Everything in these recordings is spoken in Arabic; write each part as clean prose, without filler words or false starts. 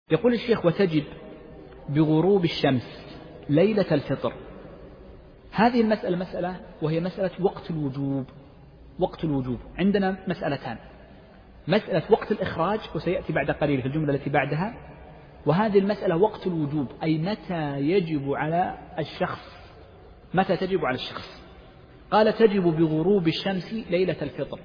يقول الشيخ: وتجب بغروب الشمس ليلة الفطر. هذه المسألة مسألة وهي مسألة وقت الوجوب. وقت الوجوب عندنا مسألتان: مسألة وقت الإخراج، وسيأتي بعد قليل في الجملة التي بعدها، وهذه المسألة وقت الوجوب، أي متى يجب على الشخص، متى تجب على الشخص. قال: تجب بغروب الشمس ليلة الفطر.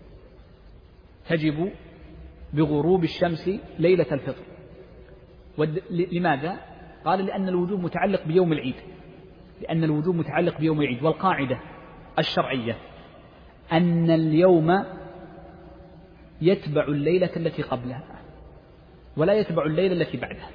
تجب بغروب الشمس ليلة الفطر. لماذا؟ قال: لأن الوجوب متعلق بيوم العيد، لأن الوجوب متعلق بيوم العيد، والقاعدة الشرعية أن اليوم يتبع الليلة التي قبلها ولا يتبع الليلة التي بعدها.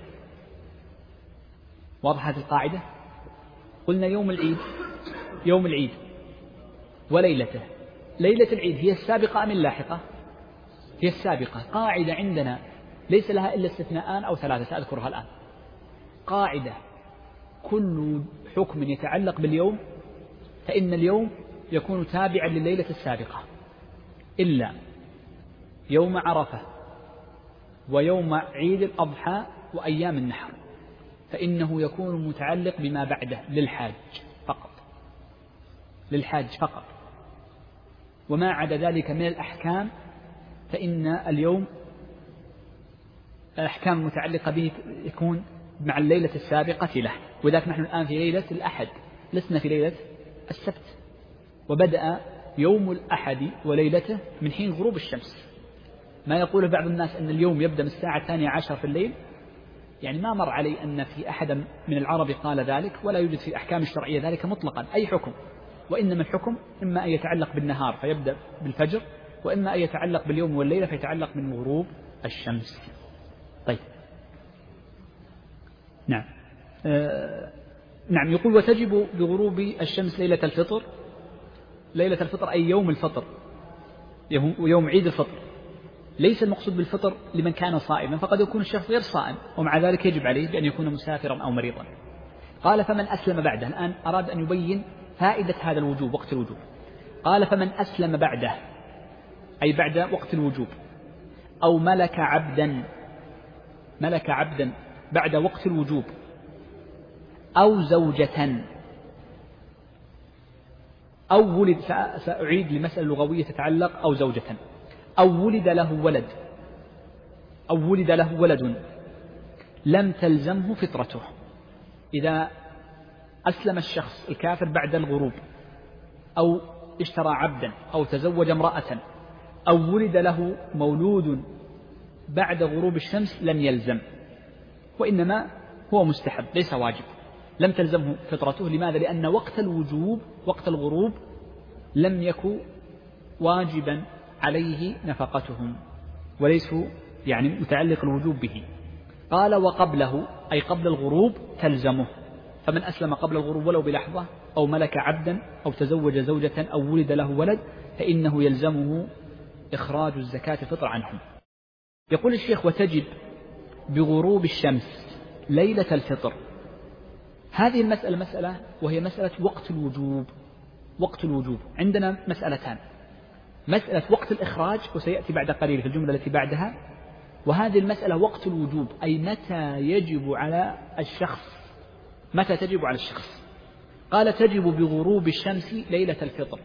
واضح هذه القاعدة؟ قلنا يوم العيد، يوم العيد وليلته. ليلة العيد هي السابقة أم اللاحقة؟ هي السابقة. قاعدة عندنا ليس لها إلا استثناءان أو ثلاثة سأذكرها الآن. قاعدة: كل حكم يتعلق باليوم فإن اليوم يكون تابعا لليلة السابقة، إلا يوم عرفة ويوم عيد الأضحى وأيام النحر، فإنه يكون متعلق بما بعده للحاج فقط، للحاج فقط. وما عدا ذلك من الأحكام فإن اليوم الأحكام المتعلقة به يكون مع الليلة السابقة له. وذلك نحن الآن في ليلة الأحد، لسنا في ليلة السبت، وبدأ يوم الأحد وليلته من حين غروب الشمس. ما يقول بعض الناس أن اليوم يبدأ من الساعة 12 في الليل، يعني ما مر علي أن في أحد من العرب قال ذلك، ولا يوجد في الأحكام الشرعية ذلك مطلقا أي حكم. وإنما الحكم إما أن يتعلق بالنهار فيبدأ بالفجر، وإما أن يتعلق باليوم والليلة فيتعلق من غروب الشمس. طيب، نعم. نعم. يقول: وتجب بغروب الشمس ليلة الفطر. ليلة الفطر أي يوم الفطر، يوم عيد الفطر. ليس المقصود بالفطر لمن كان صائما، فقد يكون الشخص غير صائم ومع ذلك يجب عليه بأن يكون مسافرا أو مريضا. قال: فمن أسلم بعده. الآن أراد أن يبين فائدة هذا الوجوب، وقت الوجوب. قال: فمن أسلم بعده، أي بعد وقت الوجوب، أو ملك عبدا، ملك عبدا بعد وقت الوجوب، أو زوجة، أو ولد. سأعيد لمسألة لغوية تتعلق أو زوجة. أو ولد له ولد، أو ولد له ولد لم تلزمه فطرته. إذا أسلم الشخص الكافر بعد الغروب، أو اشترى عبدا، أو تزوج امرأة، أو ولد له مولود بعد غروب الشمس لم يلزم، وإنما هو مستحب ليس واجب. لم تلزمه فطرته. لماذا؟ لأن وقت الوجوب، وقت الغروب، لم يكن واجبا عليه نفقتهم، وليسوا يعني متعلق الوجوب به. قال: وقبله، أي قبل الغروب، تلزمه. فمن أسلم قبل الغروب ولو بلحظة، أو ملك عبدا، أو تزوج زوجة، أو ولد له ولد، فإنه يلزمه إخراج الزكاة فطر عنهم. يقول الشيخ: وتجب بغروب الشمس ليلة الفطر. هذه المسألة مسألة وهي مسألة وقت الوجوب. وقت الوجوب عندنا مسألتان: مسألة وقت الإخراج، وسيأتي بعد قليل في الجملة التي بعدها، وهذه المسألة وقت الوجوب، أي متى يجب على الشخص، متى تجب على الشخص. قال: تجب بغروب الشمس ليلة الفطر.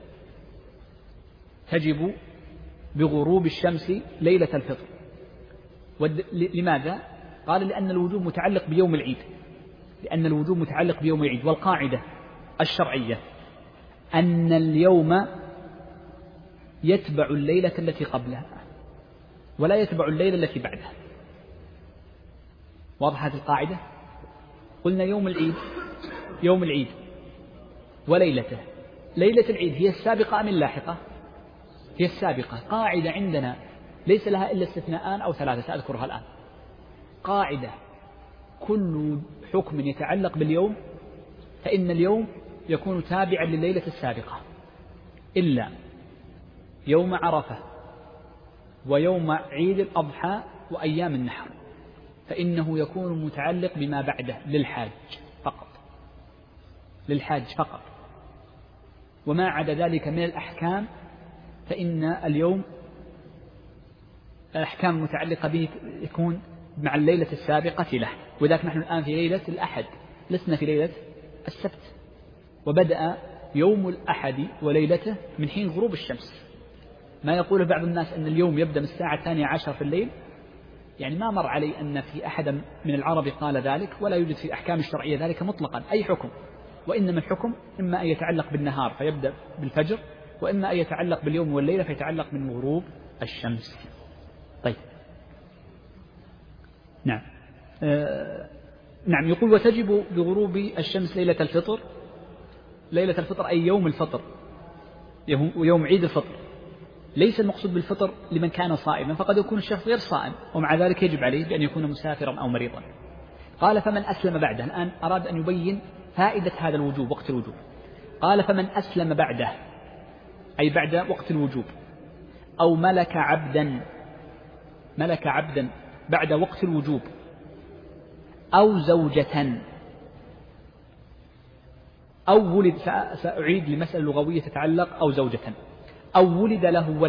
تجب بغروب الشمس ليلة الفطر. لماذا؟ قال: لأن الوجوب متعلق بيوم العيد، لأن الوجوب متعلق بيوم العيد، والقاعدة الشرعية أن اليوم يتبع الليلة التي قبلها ولا يتبع الليلة التي بعدها. واضح هذه القاعدة؟ قلنا يوم العيد، يوم العيد وليلته. ليلة العيد هي السابقة أم اللاحقة؟ هي السابقة. قاعدة عندنا ليس لها إلا استثناءان أو ثلاثة سأذكرها الآن. قاعدة: كل حكم يتعلق باليوم فإن اليوم يكون تابعا لليلة السابقة، إلا يوم عرفة ويوم عيد الأضحى وأيام النحر، فإنه يكون متعلق بما بعده للحاج فقط، للحاج فقط. وما عدا ذلك من الأحكام فإن اليوم الأحكام المتعلقة به يكون مع الليلة السابقة له، وذاك نحن الآن في ليلة الأحد، لسنا في ليلة السبت، وبدأ يوم الأحد وليلته من حين غروب الشمس. ما يقوله بعض الناس أن اليوم يبدأ من الساعة 12 في الليل، يعني ما مر علي أن في أحد من العرب قال ذلك، ولا يوجد في أحكام الشرعية ذلك مطلقا أي حكم، وإنما الحكم إما أن يتعلق بالنهار فيبدأ بالفجر، وإما أن يتعلق باليوم والليلة فيتعلق من غروب الشمس. طيب نعم. نعم. يقول وتجب بغروب الشمس ليلة الفطر. ليلة الفطر أي يوم الفطر، يوم عيد الفطر. ليس المقصود بالفطر لمن كان صائما، فقد يكون الشخص غير صائم ومع ذلك يجب عليه بأن يكون مسافرا أو مريضا. قال فمن أسلم بعده، الآن أراد أن يبين فائدة هذا الوجوب، وقت الوجوب. قال فمن أسلم بعده أي بعد وقت الوجوب، أو ملك عبدا بعد وقت الوجوب، أو زوجة، أو ولد، سأعيد لمسألة لغوية تتعلق أو زوجة، أو ولد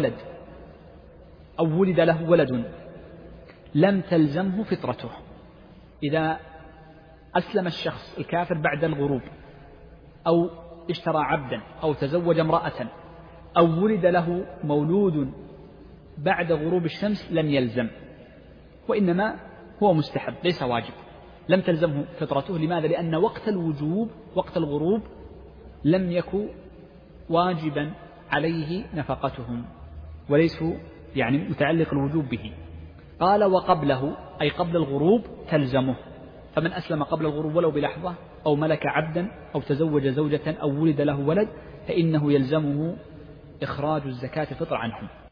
له ولد لم تلزمه فطرته. إذا أسلم الشخص الكافر بعد الغروب، أو اشترى عبدا، أو تزوج امرأة، أو ولد له مولود بعد غروب الشمس لم يلزم، وإنما هو مستحب ليس واجب. لم تلزمه فطرته. لماذا؟ لأن وقت الوجوب وقت الغروب لم يكن واجبا عليه نفقتهم، وليسوا يعني متعلق الوجوب به. قال وقبله أي قبل الغروب تلزمه. فمن أسلم قبل الغروب ولو بلحظة، أو ملك عبدا، أو تزوج زوجة، أو ولد له ولد، فإنه يلزمه إخراج الزكاة الفطر عنهم.